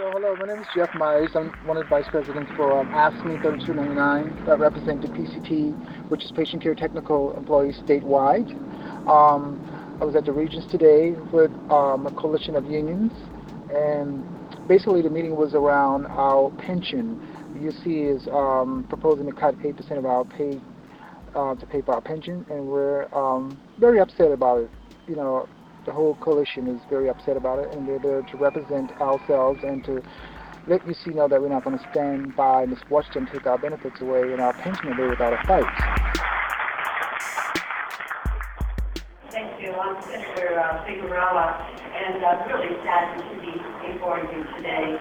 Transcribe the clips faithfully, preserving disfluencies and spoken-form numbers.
So hello, my name is Jeff Myers. I'm one of the vice presidents for um, AFSCME thirty-two ninety-nine that represent the P C T, which is Patient Care Technical Employees statewide. Um, I was at the Regions today with um, a coalition of unions, and basically the meeting was around our pension. The U C is um, proposing to cut eight percent of our pay uh, to pay for our pension, and we're um, very upset about it. You know, the whole coalition is very upset about it, and we're there to represent ourselves and to let U C know that we're not going to stand by and just watch them take our benefits away and our pension away without a fight. Thank you. I'm Senator uh, Figueroa, and I'm really saddened to be before you today.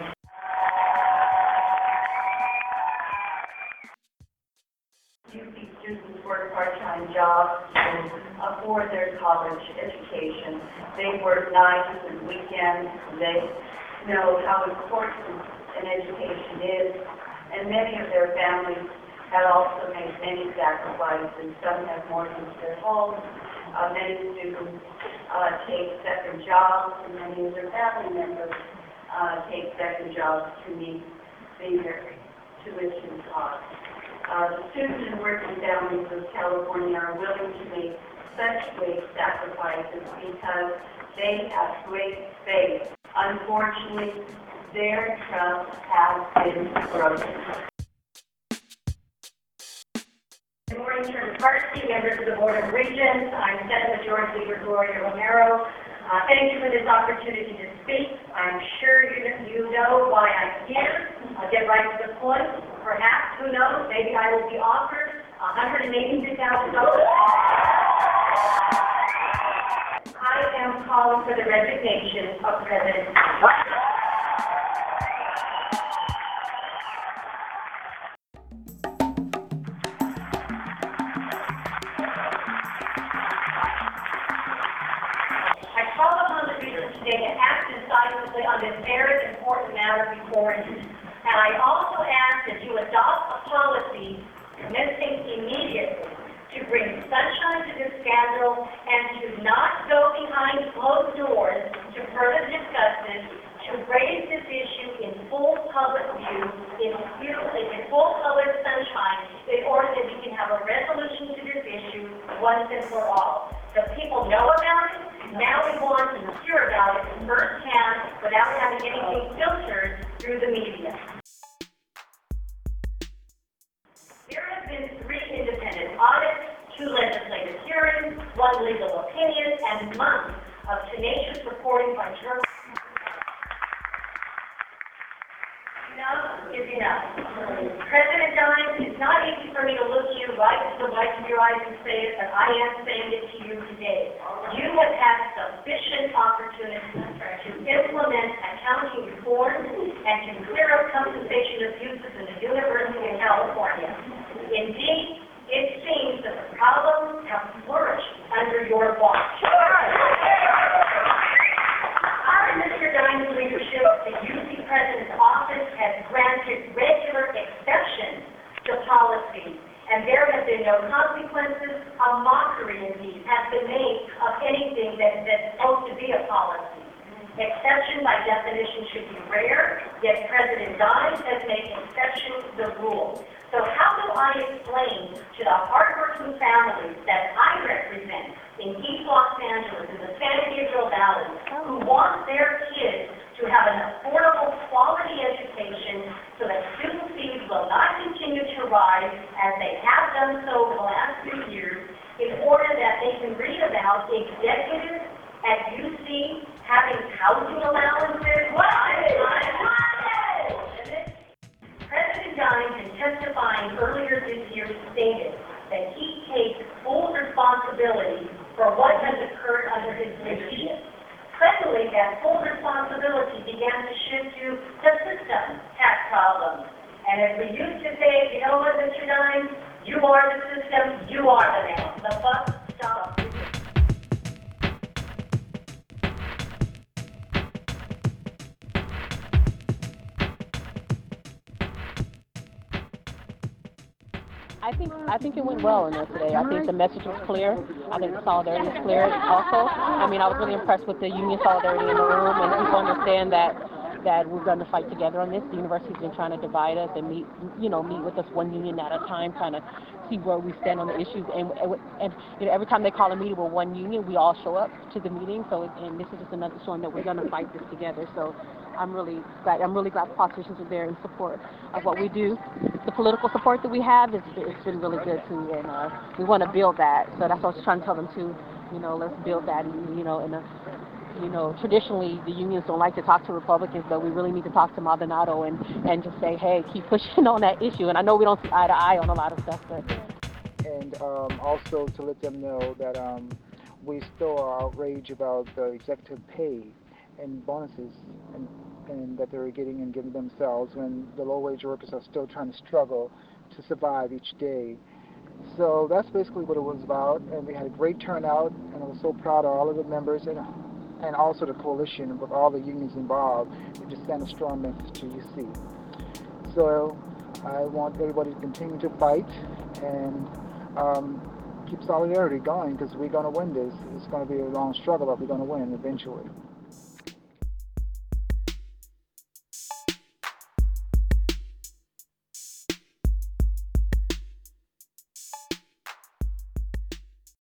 U C students work part-time jobs to afford their college education. They work nights and weekends. They know how important an education is, and many of their families have also made many sacrifices. Some have mortgaged their homes. Uh, many students uh, take second jobs, and many of their family members uh, take second jobs to meet their tuition costs. Uh, the students and working families of California are willing to make such great sacrifices because they have great faith. Unfortunately, their trust has been broken. Good morning, Chairman Parsley, members of the Board of Regents. I'm Senate Majority Leader Gloria Romero. Uh, thank you for this opportunity to speak. I'm sure you, you know why I'm here. I'll get right to the point. Perhaps, who knows, maybe I will be offered one hundred eighty-two thousand dollars. I am calling for the resignation of President Trump. I call upon the Regents today to act decisively on this very important matter before you. And I also ask that you adopt a policy commencing immediately to bring sunshine to this scandal and to not go behind closed doors to further discuss this, to raise this issue in full public view, in, in full colored sunshine, in order that we can have a resolution to this issue once and for all. The people know about it. Now we want to hear about it firsthand without having anything filtered through the media. There have been three independent audits, two legislative hearings, one legal opinion, and months of tenacious reporting by journalists. Enough is enough. President Dines, it's not easy for me to look you right into the whites of your eyes and say it, but I am saying it to you today. You have had sufficient opportunity to implement accounting reform and to clear up compensation abuses in the University of California. Indeed, it seems that the problems have flourished under your watch. Under Mister Dines' leadership, the U C President's office has granted regular exceptions to policy, and there have been no consequences. A mockery, indeed, has been made of anything that, that's supposed to be a policy. Exception, by definition, should be rare, yet President Dines has made exceptions the rule. So how do I explain to the hardworking families that I represent in East Los Angeles, in the San Gabriel Valley, who want their kids to have an affordable, quality education so that student fees will not continue to rise as they have done so over the last few years, in order that they can read about executives at U C having housing allowances? What? President Dines, in testifying earlier this year, stated that he takes full responsibility for what has occurred under his leadership. Suddenly, that full responsibility began to shift to the system tax problems. And as we used to say, you know what, Mister Dines, you are the system, you are the man. The buck stops. I think I think it went well in there today. I think the message was clear. I think the solidarity was clear also. I mean, I was really impressed with the union solidarity in the room, and people understand that that we're going to fight together on this. The university's been trying to divide us and meet, you know, meet with us one union at a time, trying to see where we stand on the issues. And, and, and you know, every time they call a meeting with one union, we all show up to the meeting. So, and this is just another showing that we're going to fight this together. So, I'm really glad. I'm really glad the politicians are there in support of what we do. The political support that we have is it's been really good too, and uh, we want to build that. So that's what I was trying to tell them too. You know, let's build that. And, you know, and you know, traditionally the unions don't like to talk to Republicans, but we really need to talk to Maldonado and and just say, hey, keep pushing on that issue. And I know we don't see eye to eye on a lot of stuff, but. And um, also to let them know that um, we still are outraged about the executive pay and bonuses and, and that they're getting and giving themselves when the low-wage workers are still trying to struggle to survive each day. So that's basically what it was about, and we had a great turnout, and I was so proud of all of the members and and also the coalition with all the unions involved to just send a strong message to U C. So I want everybody to continue to fight and um, keep solidarity going, because we're going to win this. It's going to be a long struggle, but we're going to win eventually.